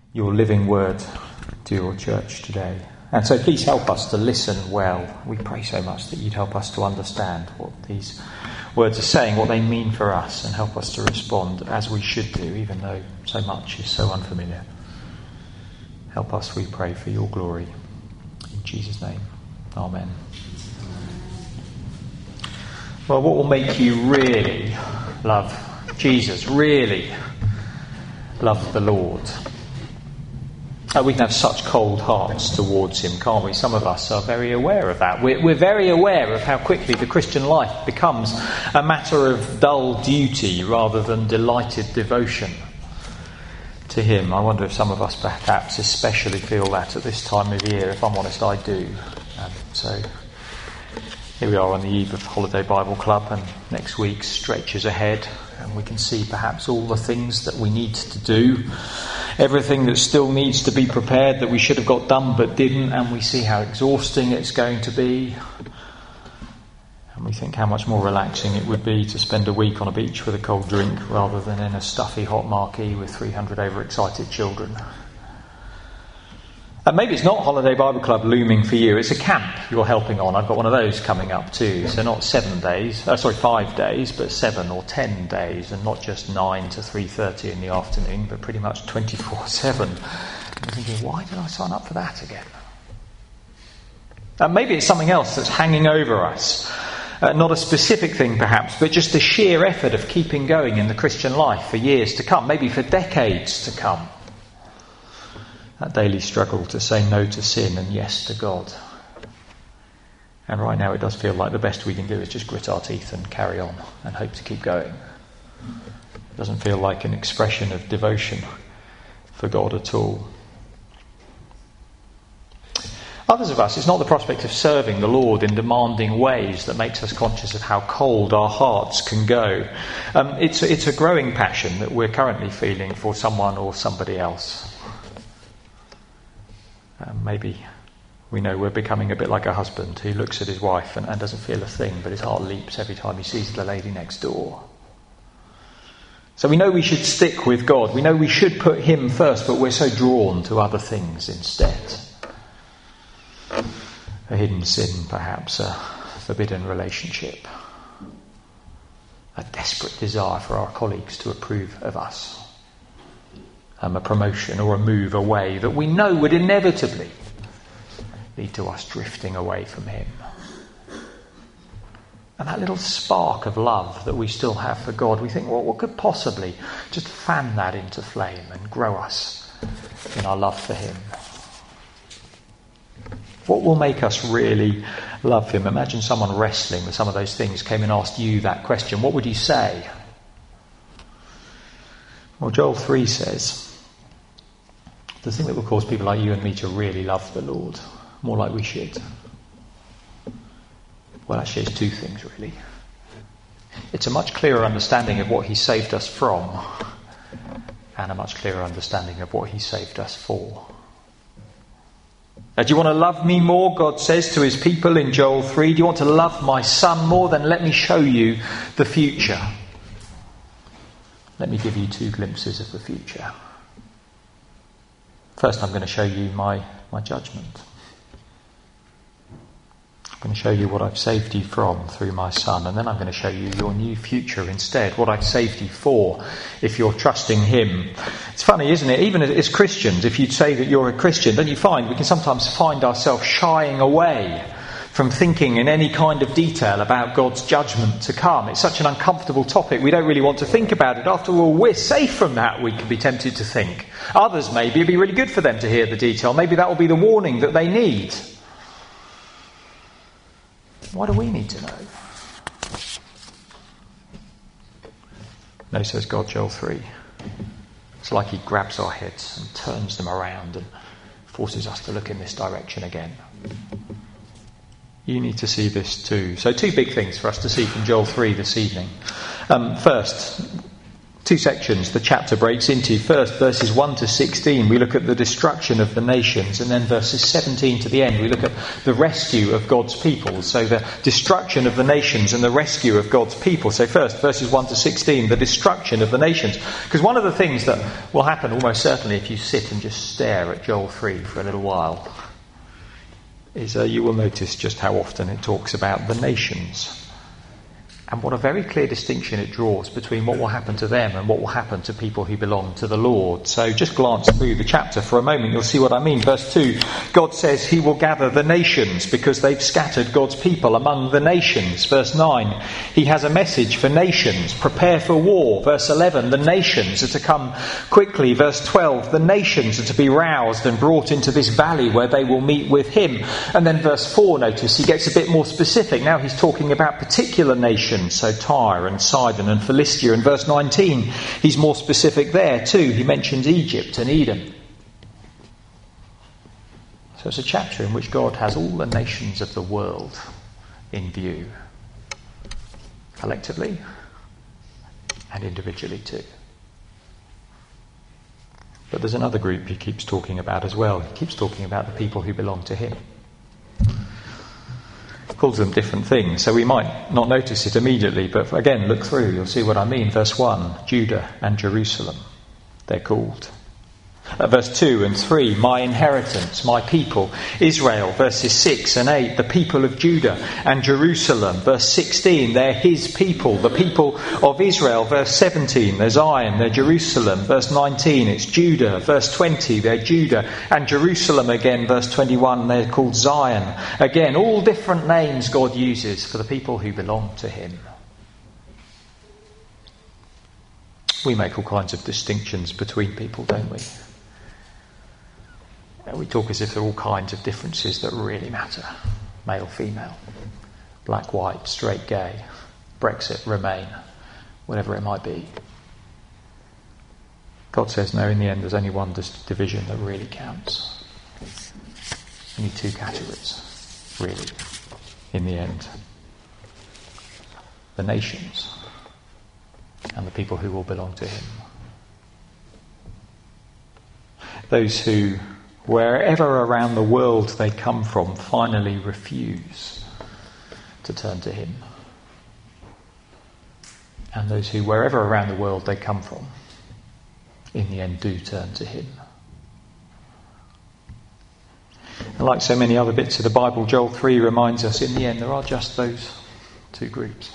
your living word to your church today. And so please help us to listen well. We pray so much that you'd help us to understand what these words are saying, what they mean for us, and help us to respond as we should do, even though so much is so unfamiliar. Help us, we pray, for your glory. In Jesus' name, amen. Well, what will make you really love Jesus, really love the Lord? We can have such cold hearts towards him, can't we? Some of us are very aware of that. We're very aware of how quickly the Christian life becomes a matter of dull duty rather than delighted devotion to him. I wonder if some of us perhaps especially feel that at this time of year. If I'm honest, I do. So here we are on the eve of Holiday Bible Club, and next week stretches ahead, and we can see perhaps all the things that we need to do, everything that still needs to be prepared that we should have got done but didn't, and we see how exhausting it's going to be. And we think how much more relaxing it would be to spend a week on a beach with a cold drink rather than in a stuffy hot marquee with 300 overexcited children. And maybe it's not Holiday Bible Club looming for you. It's a camp you're helping on. I've got one of those coming up too. So not 5 days, but 7 or 10 days, and not just 9 to 3:30 in the afternoon, but pretty much 24/7. I'm thinking, why did I sign up for that again? And maybe it's something else that's hanging over us. Not a specific thing perhaps, but just the sheer effort of keeping going in the Christian life for years to come, maybe for decades to come. That daily struggle to say no to sin and yes to God. And right now it does feel like the best we can do is just grit our teeth and carry on and hope to keep going. It doesn't feel like an expression of devotion for God at all. Others of us, it's not the prospect of serving the Lord in demanding ways that makes us conscious of how cold our hearts can go. It's a growing passion that we're currently feeling for someone or somebody else. Maybe we know we're becoming a bit like a husband who looks at his wife and doesn't feel a thing, but his heart leaps every time he sees the lady next door. So we know we should stick with God. We know we should put him first, but we're so drawn to other things instead. A hidden sin, perhaps, a forbidden relationship, a desperate desire for our colleagues to approve of us. A promotion or a move away that we know would inevitably lead to us drifting away from him. And that little spark of love that we still have for God, we think, well, what could possibly just fan that into flame and grow us in our love for him? What will make us really love him? Imagine someone wrestling with some of those things came and asked you that question. What would you say? Well, Joel 3 says, the thing that will cause people like you and me to really love the Lord, more like we should. Well, actually, it's 2 things, really. It's a much clearer understanding of what he saved us from, and a much clearer understanding of what he saved us for. Do you want to love me more, God says to his people in Joel 3? Do you want to love my son more? Then let me show you the future. Let me give you 2 glimpses of the future. First, I'm going to show you my judgment. I'm going to show you what I've saved you from through my son, and then I'm going to show you your new future instead, what I've saved you for if you're trusting him. It's funny, isn't it? Even as Christians, if you say that you're a Christian, don't you find we can sometimes find ourselves shying away from thinking in any kind of detail about God's judgment to come. It's such an uncomfortable topic. We don't really want to think about it. After all, we're safe from that, we can be tempted to think. Others, maybe, it'd be really good for them to hear the detail. Maybe that will be the warning that they need. Why do we need to know? No, says God, Joel 3. It's like he grabs our heads and turns them around and forces us to look in this direction again. You need to see this too. So 2 big things for us to see from Joel 3 this evening. First, Two sections the chapter breaks into. First, verses 1 to 16, we look at the destruction of the nations, and then verses 17 to the end, we look at the rescue of God's people. So the destruction of the nations and the rescue of God's people. So first, verses 1 to 16, the destruction of the nations. Because one of the things that will happen almost certainly if you sit and just stare at Joel 3 for a little while is you will notice just how often it talks about the nations. And what a very clear distinction it draws between what will happen to them and what will happen to people who belong to the Lord. So just glance through the chapter for a moment, you'll see what I mean. Verse 2, God says he will gather the nations because they've scattered God's people among the nations. Verse 9, he has a message for nations, prepare for war. Verse 11, the nations are to come quickly. Verse 12, the nations are to be roused and brought into this valley where they will meet with him. And then verse 4, notice he gets a bit more specific. Now he's talking about particular nations. So Tyre and Sidon and Philistia. In verse 19, he's more specific there too. He mentions Egypt and Edom. So it's a chapter in which God has all the nations of the world in view, collectively and individually too. But there's another group he keeps talking about as well. He keeps talking about the people who belong to him. Calls them different things, so we might not notice it immediately, but again, look through, you'll see what I mean. Verse 1, Judah and Jerusalem, they're called. Verse 2 and 3, my inheritance, my people, Israel. Verses 6 and 8, the people of Judah and Jerusalem. Verse 16, they're his people, the people of Israel. Verse 17, they're Zion, they're Jerusalem. Verse 19, it's Judah. Verse 20, they're Judah and Jerusalem again. Verse 21, they're called Zion. Again, all different names God uses for the people who belong to him. We make all kinds of distinctions between people, don't we? We talk as if there are all kinds of differences that really matter. Male, female, black, white, straight, gay, Brexit, Remain, whatever it might be. God says no, in the end there's only one division that really counts. Only two categories, really, in the end. The nations and the people who will belong to him. Those who, wherever around the world they come from, finally refuse to turn to him. And those who, wherever around the world they come from, in the end do turn to him. And like so many other bits of the Bible, Joel 3 reminds us in the end there are just those two groups.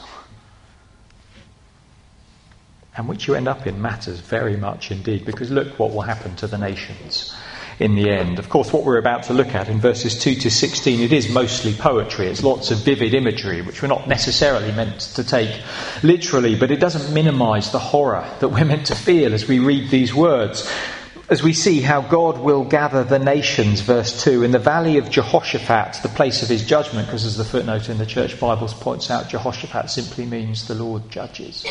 And which you end up in matters very much indeed, because look what will happen to the nations in the end. Of course, what we're about to look at in verses 2 to 16, it is mostly poetry. It's lots of vivid imagery, which we're not necessarily meant to take literally, but it doesn't minimise the horror that we're meant to feel as we read these words. As we see how God will gather the nations, verse 2, in the valley of Jehoshaphat, the place of his judgment, because as the footnote in the Church Bibles points out, Jehoshaphat simply means the Lord judges.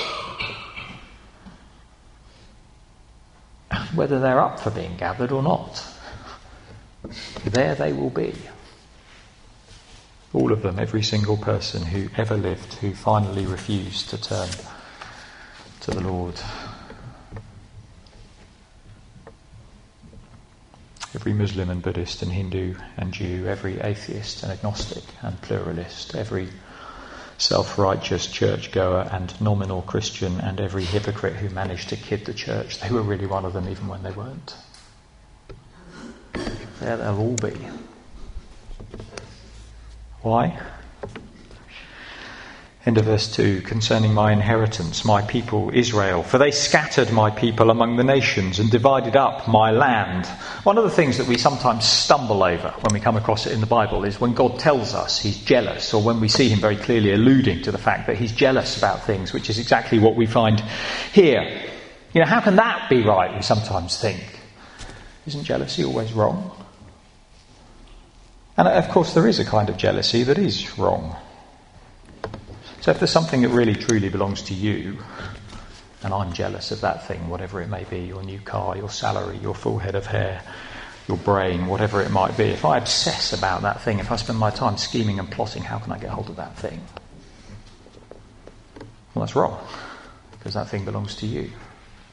Whether they're up for being gathered or not, there they will be. All of them, every single person who ever lived, who finally refused to turn to the Lord. Every Muslim and Buddhist and Hindu and Jew, every atheist and agnostic and pluralist, every self-righteous churchgoer and nominal Christian, and every hypocrite who managed to kid the church. They were really one of them even when they weren't. There they'll all be. Why? End of verse 2, concerning my inheritance, my people Israel, for they scattered my people among the nations and divided up my land. One of the things that we sometimes stumble over when we come across it in the Bible is when God tells us he's jealous, or when we see him very clearly alluding to the fact that he's jealous about things, which is exactly what we find here. You know, how can that be right, we sometimes think? Isn't jealousy always wrong? And of course there is a kind of jealousy that is wrong. So if there's something that really truly belongs to you, and I'm jealous of that thing, whatever it may be, your new car, your salary, your full head of hair, your brain, whatever it might be, if I obsess about that thing, if I spend my time scheming and plotting, how can I get hold of that thing? Well, that's wrong, because that thing belongs to you.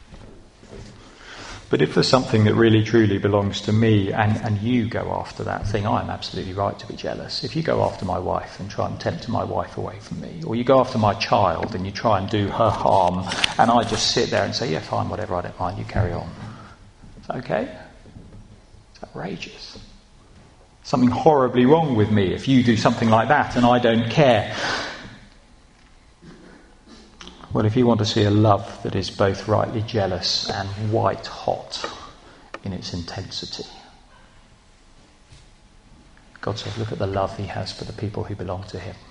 But if there's something that really truly belongs to me and you go after that thing, I'm absolutely right to be jealous. If you go after my wife and try and tempt my wife away from me, or you go after my child and you try and do her harm, and I just sit there and say, yeah, fine, whatever, I don't mind, you carry on. Is that okay? It's outrageous. Something horribly wrong with me if you do something like that and I don't care. Well, if you want to see a love that is both rightly jealous and white hot in its intensity, God says, look at the love he has for the people who belong to him.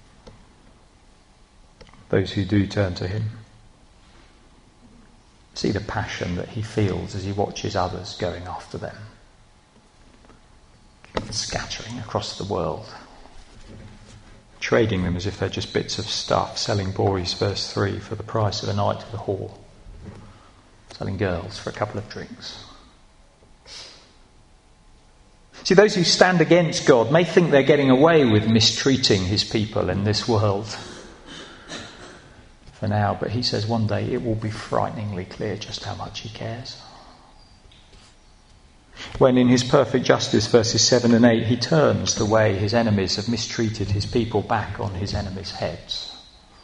Those who do turn to him. See the passion that he feels as he watches others going after them, scattering across the world, trading them as if they're just bits of stuff, selling boys, verse 3, for the price of a night to the whore, selling girls for a couple of drinks. See, those who stand against God may think they're getting away with mistreating his people in this world for now, but he says one day it will be frighteningly clear just how much he cares. When in his perfect justice, verses 7 and 8, he turns the way his enemies have mistreated his people back on his enemies' heads.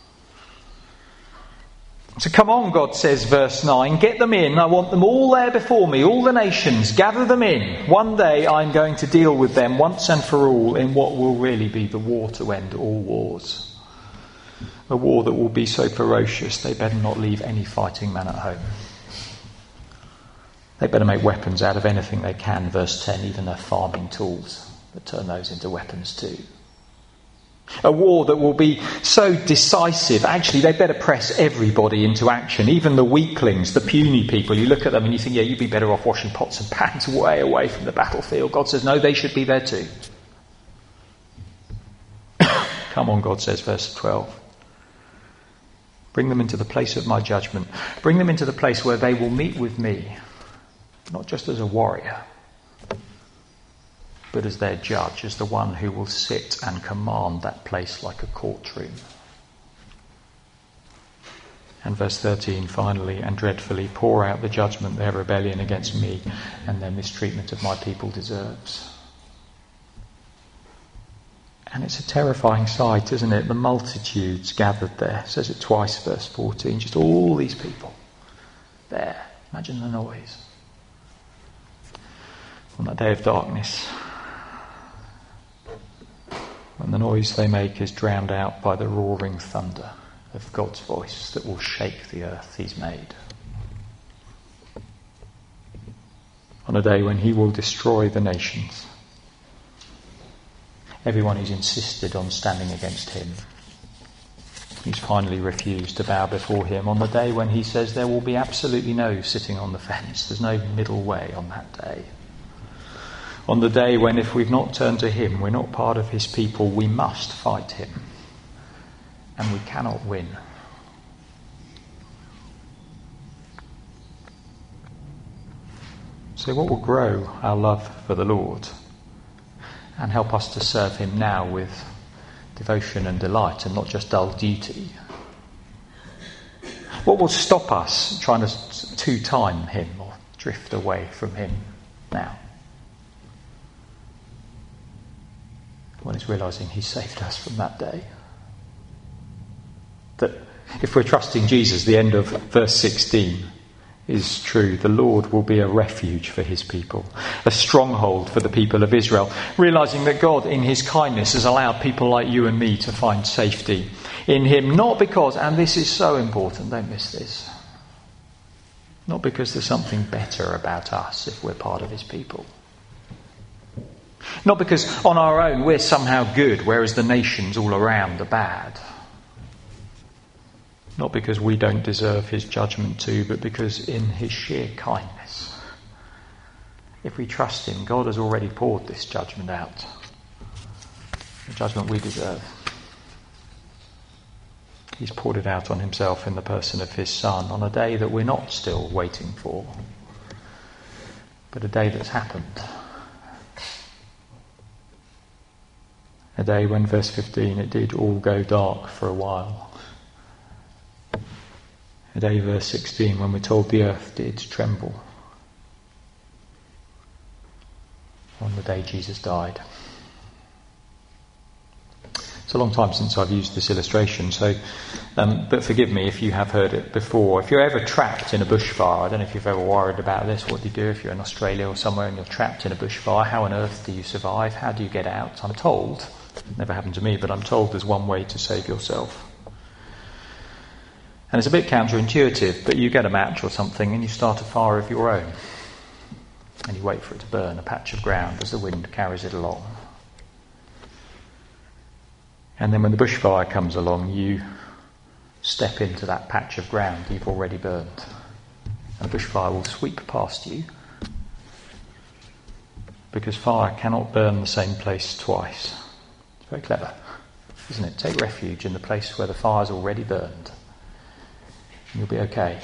So come on, God says, verse 9, get them in. I want them all there before me, all the nations, gather them in. One day I'm going to deal with them once and for all in what will really be the war to end all wars. A war that will be so ferocious they better not leave any fighting man at home. They better make weapons out of anything they can, verse 10, even their farming tools, but turn those into weapons too. A war that will be so decisive, actually they better press everybody into action, even the weaklings, the puny people. You look at them and you think, yeah, you'd be better off washing pots and pans way away from the battlefield. God says, no, they should be there too. Come on, God says, verse 12. Bring them into the place of my judgment. Bring them into the place where they will meet with me. Not just as a warrior, but as their judge, as the one who will sit and command that place like a courtroom. And verse 13, finally and dreadfully, pour out the judgment their rebellion against me and their mistreatment of my people deserves. And it's a terrifying sight, isn't it? The multitudes gathered there. It says it twice, verse 14. Just all these people there. Imagine the noise. On that day of darkness, when the noise they make is drowned out by the roaring thunder of God's voice that will shake the earth he's made. On a day when he will destroy the nations. Everyone who's insisted on standing against him, who's finally refused to bow before him. On the day when he says there will be absolutely no sitting on the fence. There's no middle way on that day. On the day when, if we've not turned to him, we're not part of his people, we must fight him. And we cannot win. So what will grow our love for the Lord and help us to serve him now with devotion and delight and not just dull duty? What will stop us trying to two-time him or drift away from him now? One is realising he saved us from that day. That if we're trusting Jesus, the end of verse 16 is true. The Lord will be a refuge for his people, a stronghold for the people of Israel. Realising that God, in his kindness, has allowed people like you and me to find safety in him. Not because, and this is so important, don't miss this, not because there's something better about us if we're part of his people. Not because on our own we're somehow good, whereas the nations all around are bad. Not because we don't deserve his judgment too, but because in his sheer kindness, if we trust him, God has already poured this judgment out. The judgment we deserve. He's poured it out on himself in the person of his Son on a day that we're not still waiting for, but a day that's happened. A day when, verse 15, it did all go dark for a while. A day, verse 16, when we're told the earth did tremble. on the day Jesus died. It's a long time since I've used this illustration, but forgive me if you have heard it before. If you're ever trapped in a bushfire, I don't know if you've ever worried about this, what do you do if you're in Australia or somewhere and you're trapped in a bushfire? How on earth do you survive? How do you get out? I'm told, never happened to me, but I'm told there's one way to save yourself. And it's a bit counterintuitive, but you get a match or something and you start a fire of your own. And you wait for it to burn a patch of ground as the wind carries it along. And then when the bushfire comes along, you step into that patch of ground you've already burned. And the bushfire will sweep past you. Because fire cannot burn the same place twice. It's very clever, isn't it? Take refuge in the place where the fire's already burned. And you'll be okay.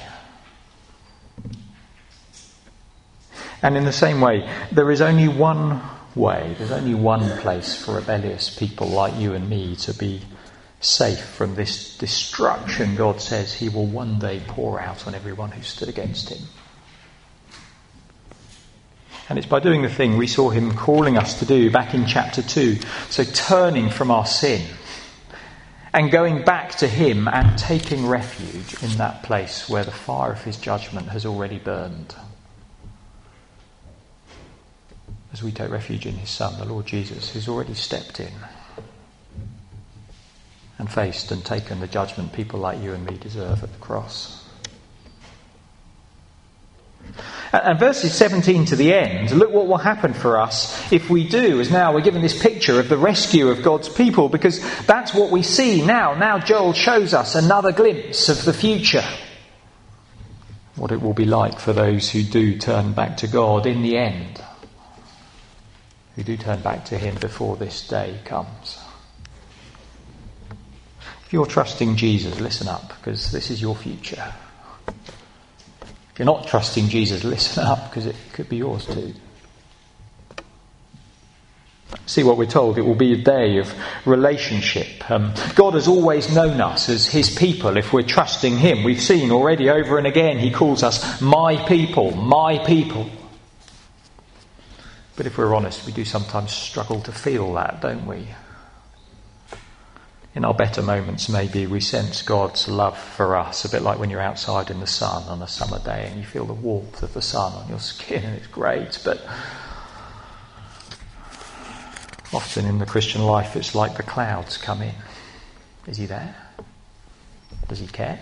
And in the same way, there is only one way, there's only one place for rebellious people like you and me to be safe from this destruction God says he will one day pour out on everyone who stood against him. And it's by doing the thing we saw him calling us to do back in chapter 2. So turning from our sin and going back to him and taking refuge in that place where the fire of his judgment has already burned. As we take refuge in his Son, the Lord Jesus, who's already stepped in and faced and taken the judgment people like you and me deserve at the cross. And verses 17 to the end, look what will happen for us if we do, as now we're given this picture of the rescue of God's people, because that's what we see now. Now Joel shows us another glimpse of the future. What it will be like for those who do turn back to God in the end. Who do turn back to him before this day comes. If you're trusting Jesus, listen up, because this is your future. If you're not trusting Jesus, listen up, because it could be yours too. See what we're told, it will be a day of relationship. God has always known us as his people if we're trusting him. We've seen already over and again he calls us my people, my people. But if we're honest, we do sometimes struggle to feel that, don't we? In our better moments, maybe we sense God's love for us, a bit like when you're outside in the sun on a summer day and you feel the warmth of the sun on your skin and it's great. But often in the Christian life, it's like the clouds come in. Is he there? Does he care?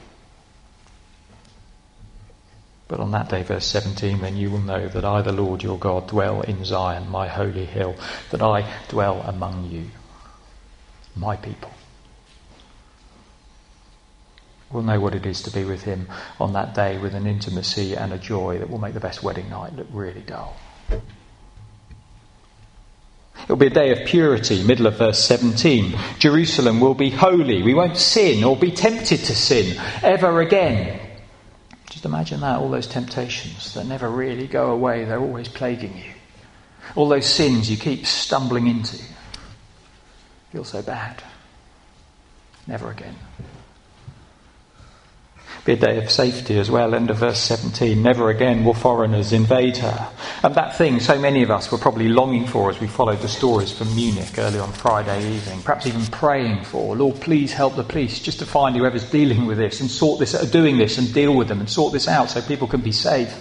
But on that day, verse 17, then you will know that I, the Lord your God, dwell in Zion, my holy hill, that I dwell among you, my people. We'll know what it is to be with him on that day with an intimacy and a joy that will make the best wedding night look really dull. It'll be a day of purity, middle of verse 17. Jerusalem will be holy. We won't sin or be tempted to sin ever again. Just imagine that, all those temptations that never really go away, they're always plaguing you. All those sins you keep stumbling into. Feel so bad. Never again. Be a day of safety as well, end of verse 17. Never again will foreigners invade her. And that thing so many of us were probably longing for as we followed the stories from Munich early on Friday evening, perhaps even praying for, Lord, please help the police just to find whoever's dealing with this and sort this out, doing this and deal with them and sort this out so people can be safe.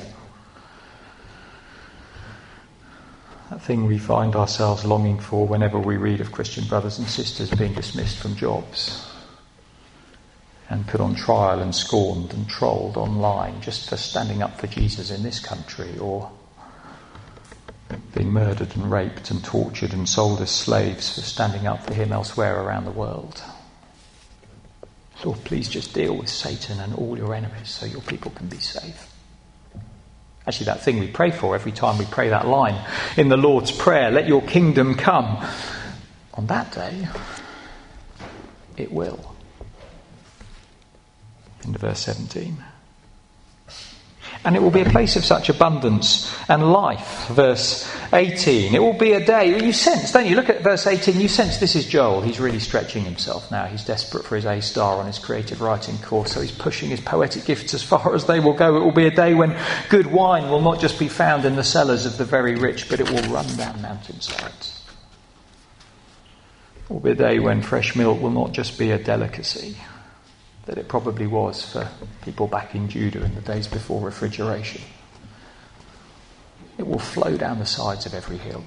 That thing we find ourselves longing for whenever we read of Christian brothers and sisters being dismissed from jobs and put on trial and scorned and trolled online just for standing up for Jesus in this country, or being murdered and raped and tortured and sold as slaves for standing up for him elsewhere around the world. Lord, please just deal with Satan and all your enemies so your people can be safe. Actually, that thing we pray for every time we pray that line in the Lord's Prayer, let your kingdom come. On that day, it will. Into verse 17. And it will be a place of such abundance and life. Verse 18. It will be a day. You sense, don't you? Look at verse 18. You sense this is Joel. He's really stretching himself now. He's desperate for his A star on his creative writing course. So he's pushing his poetic gifts as far as they will go. It will be a day when good wine will not just be found in the cellars of the very rich, but it will run down mountainsides. It will be a day when fresh milk will not just be a delicacy, that it probably was for people back in Judah in the days before refrigeration. It will flow down the sides of every hill.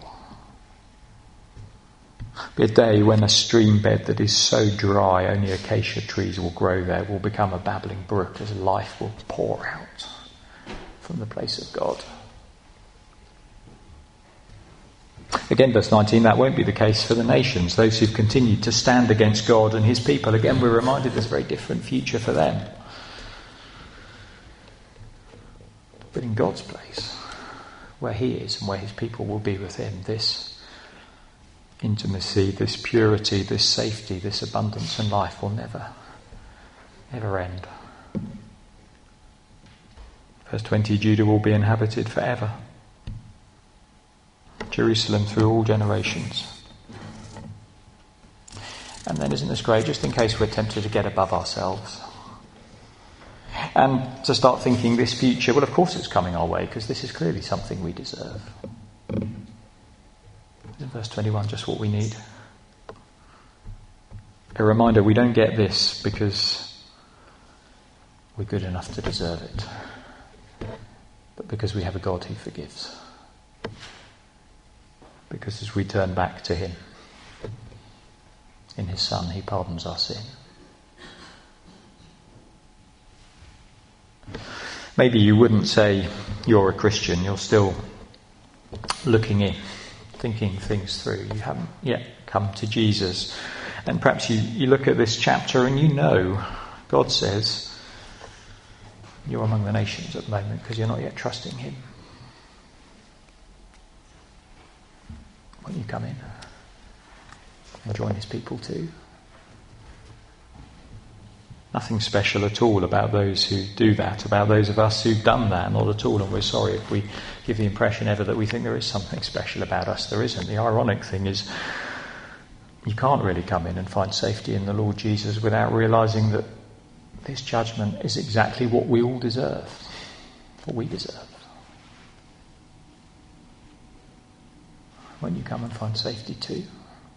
It'll be a day when a stream bed that is so dry only acacia trees will grow there will become a babbling brook as life will pour out from the place of God. Again, verse 19, that won't be the case for the nations, those who've continued to stand against God and his people. Again, we're reminded there's a very different future for them. But in God's place, where he is and where his people will be with him, this intimacy, this purity, this safety, this abundance and life will never end. Verse 20, Judah will be inhabited forever. Jerusalem through all generations. And then isn't this great, just in case we're tempted to get above ourselves and to start thinking this future, well, of course it's coming our way because this is clearly something we deserve. Isn't verse 21 just what we need? A reminder, we don't get this because we're good enough to deserve it, but because we have a God who forgives. Because as we turn back to him, in his Son, he pardons our sin. Maybe you wouldn't say you're a Christian. You're still looking in, thinking things through. You haven't yet come to Jesus. And perhaps you look at this chapter and you know God says you're among the nations at the moment because you're not yet trusting him. Won't you come in and join his people too? Nothing special at all about those who do that, about those of us who've done that, not at all. And we're sorry if we give the impression ever that we think there is something special about us. There isn't. The ironic thing is you can't really come in and find safety in the Lord Jesus without realising that this judgment is exactly what we all deserve, what we deserve. Won't you come and find safety too?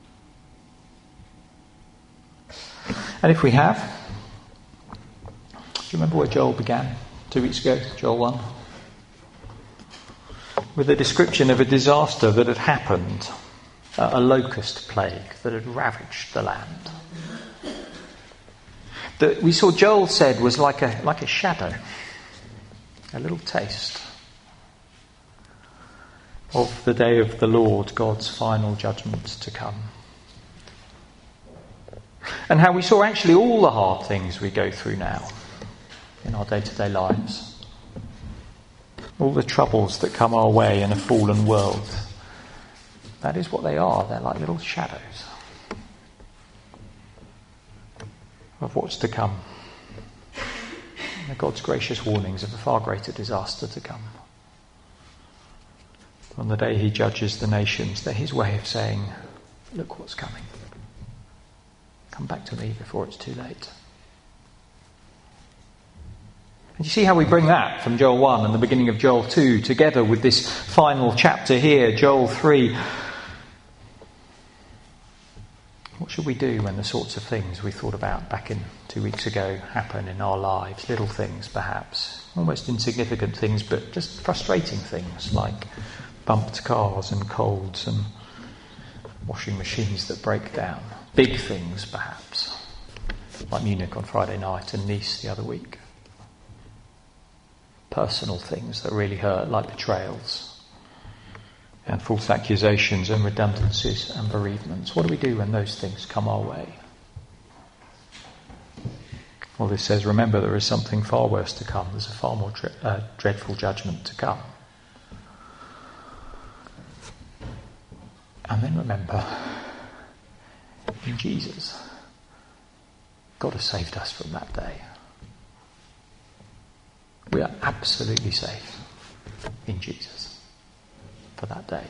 And if we have, do you remember where Joel began 2 weeks ago, Joel 1? With a description of a disaster that had happened, a locust plague that had ravaged the land. That we saw Joel said was like a shadow, a little taste of the day of the Lord, God's final judgments to come. And how we saw actually all the hard things we go through now in our day-to-day lives, all the troubles that come our way in a fallen world, that is what they are. They're like little shadows of what's to come. They're God's gracious warnings of a far greater disaster to come. On the day he judges the nations, they're his way of saying, look what's coming. Come back to me before it's too late. And you see how we bring that from Joel 1 and the beginning of Joel 2 together with this final chapter here, Joel 3. What should we do when the sorts of things we thought about back in 2 weeks ago happen in our lives? Little things perhaps, almost insignificant things, but just frustrating things like bumped cars and colds and washing machines that break down. Big things perhaps, like Munich on Friday night and Nice the other week. Personal things that really hurt, like betrayals and false accusations and redundancies and bereavements. What do we do when those things come our way? Well, this says, remember there is something far worse to come. There's a far more dreadful judgment to come. And then remember, in Jesus, God has saved us from that day. We are absolutely safe in Jesus for that day.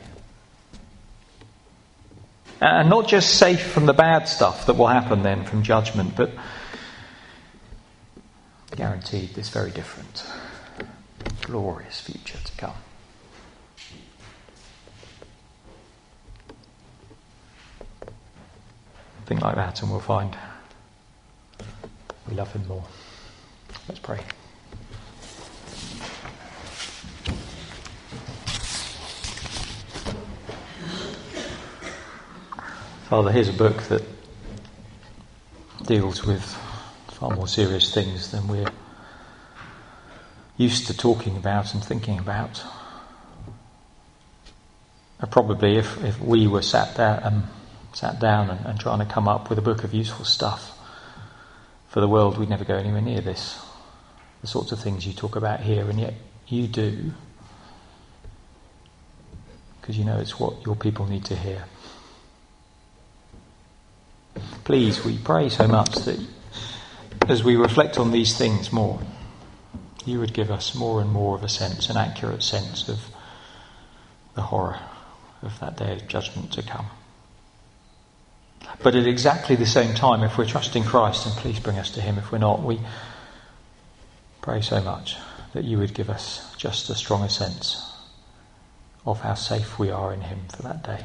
And not just safe from the bad stuff that will happen then from judgment, but guaranteed this very different, glorious future to come. Think like that and we'll find we love him more. Let's pray. Father, here's a book that deals with far more serious things than we're used to talking about and thinking about. Probably if we were sat down and trying to come up with a book of useful stuff for the world, we'd never go anywhere near this. The sorts of things you talk about here, and yet you do, because you know it's what your people need to hear. Please, we pray so much that as we reflect on these things more, you would give us more and more of a sense, an accurate sense of the horror of that day of judgment to come. But at exactly the same time, if we're trusting Christ, and please bring us to him if we're not, we pray so much that you would give us just a stronger sense of how safe we are in him for that day.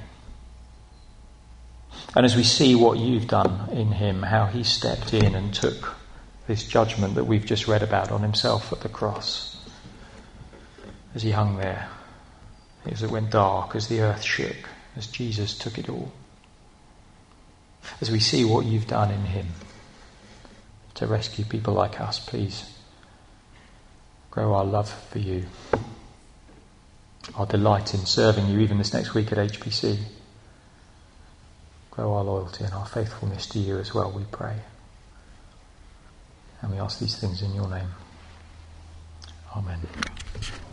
And as we see what you've done in him, how he stepped in and took this judgment that we've just read about on himself at the cross, as he hung there, as it went dark, as the earth shook, as Jesus took it all. As we see what you've done in him to rescue people like us, please grow our love for you, our delight in serving you even this next week at HPC. Grow our loyalty and our faithfulness to you as well, we pray. And we ask these things in your name. Amen.